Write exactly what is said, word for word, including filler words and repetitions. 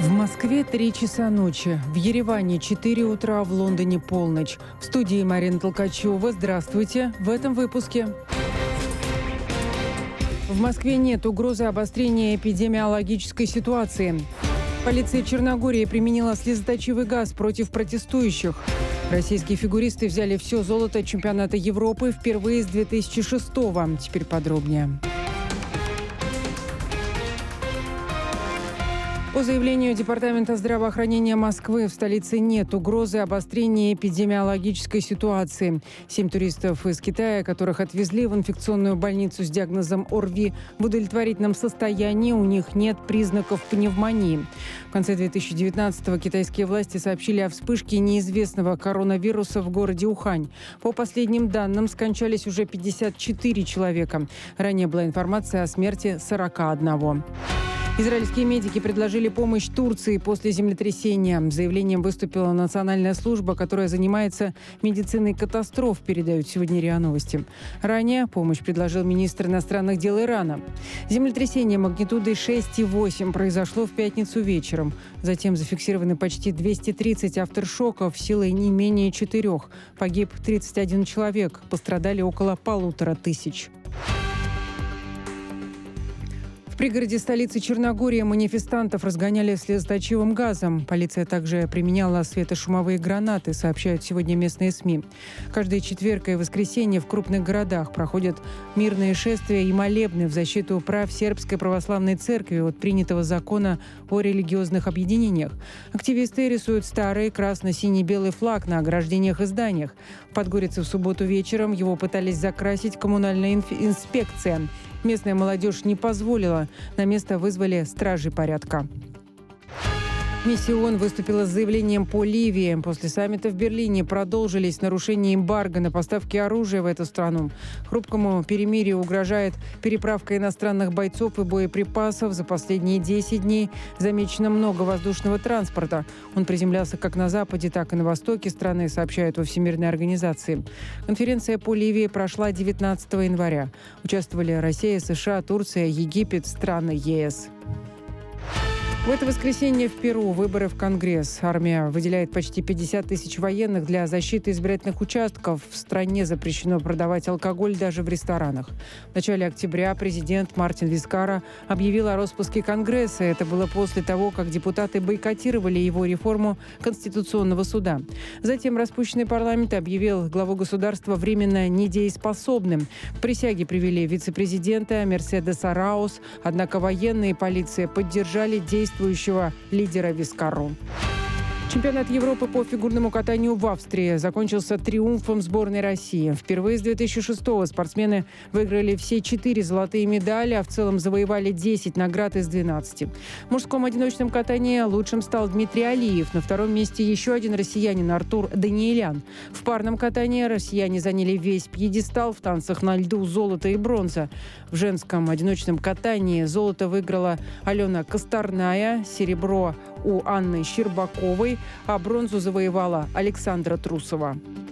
В Москве три часа ночи, в Ереване четыре утра, в Лондоне полночь. В студии Марина Толкачева. Здравствуйте. В этом выпуске. В Москве нет угрозы обострения эпидемиологической ситуации. Полиция Черногории применила слезоточивый газ против протестующих. Российские фигуристы взяли все золото чемпионата Европы впервые с две тысячи шестого. Теперь подробнее. По заявлению Департамента здравоохранения Москвы, в столице нет угрозы обострения эпидемиологической ситуации. Семь туристов из Китая, которых отвезли в инфекционную больницу с диагнозом ОРВИ, в удовлетворительном состоянии, у них нет признаков пневмонии. В конце две тысячи девятнадцатого китайские власти сообщили о вспышке неизвестного коронавируса в городе Ухань. По последним данным, скончались уже пятьдесят четыре человека. Ранее была информация о смерти сорока одного. Израильские медики предложили помощь Турции после землетрясения. С заявлением выступила национальная служба, которая занимается медициной катастроф, передают сегодня РИА Новости. Ранее помощь предложил министр иностранных дел Ирана. Землетрясение магнитудой шесть и восемь произошло в пятницу вечером. Затем зафиксированы почти двести тридцать авторшоков силой не менее четырех. Погиб тридцать один человек, пострадали около полутора тысяч. В пригороде столицы Черногории манифестантов разгоняли слезоточивым газом. Полиция также применяла светошумовые гранаты, сообщают сегодня местные СМИ. Каждый четверг и воскресенье в крупных городах проходят мирные шествия и молебны в защиту прав сербской православной церкви от принятого закона о религиозных объединениях. Активисты рисуют старый красно-синий-белый флаг на ограждениях и зданиях. В Подгорице в субботу вечером его пытались закрасить коммунальная инф- инспекция. Местная молодежь не позволила. На место вызвали стражей порядка. Миссия ООН выступила с заявлением по Ливии. После саммита в Берлине продолжились нарушения эмбарго на поставки оружия в эту страну. Хрупкому перемирию угрожает переправка иностранных бойцов и боеприпасов. За последние десять дней замечено много воздушного транспорта. Он приземлялся как на западе, так и на востоке страны, сообщают во Всемирной организации. Конференция по Ливии прошла девятнадцатого января. Участвовали Россия, США, Турция, Египет, страны ЕС. В это воскресенье в Перу выборы в Конгресс. Армия выделяет почти пятьдесят тысяч военных для защиты избирательных участков. В стране запрещено продавать алкоголь даже в ресторанах. В начале октября президент Мартин Вискара объявил о распуске Конгресса. Это было после того, как депутаты бойкотировали его реформу Конституционного суда. Затем распущенный парламент объявил главу государства временно недееспособным. К присяге привели вице-президента Мерседеса Раус. Однако военные и полиция поддержали действия действующего лидера Вискару. Чемпионат Европы по фигурному катанию в Австрии закончился триумфом сборной России. Впервые с две тысячи шестого спортсмены выиграли все четыре золотые медали, а в целом завоевали десять наград из двенадцати. В мужском одиночном катании лучшим стал Дмитрий Алиев. На втором месте еще один россиянин Артур Даниэлян. В парном катании россияне заняли весь пьедестал, в танцах на льду золото и бронза. В женском одиночном катании золото выиграла Алена Косторная, серебро у Анны Щербаковой, а бронзу завоевала Александра Трусова.